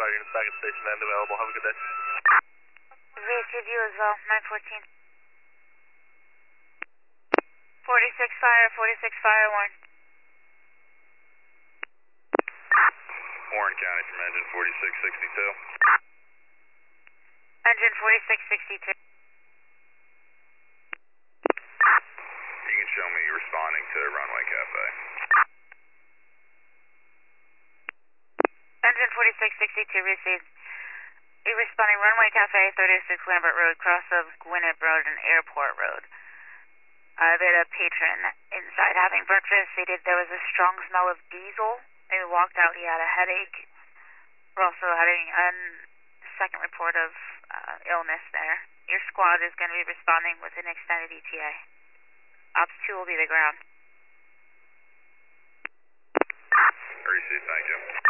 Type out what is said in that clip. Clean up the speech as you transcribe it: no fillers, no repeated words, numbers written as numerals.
fire units back at station and available. Have a good day. Received you as well, 914. 46 fire, warn. Warren County from engine 4662. Engine 4662. You can show me responding to Runway Cafe. Engine 4662 received. You're responding Runway Cafe, 36 Lambert Road, cross of Gwinnett Road and Airport Road. They had a patron inside having breakfast. There was a strong smell of diesel. They walked out, he had a headache. We're also having a second report of illness there. Your squad is going to be responding with an extended ETA. Ops 2 will be the ground. Received, thank you.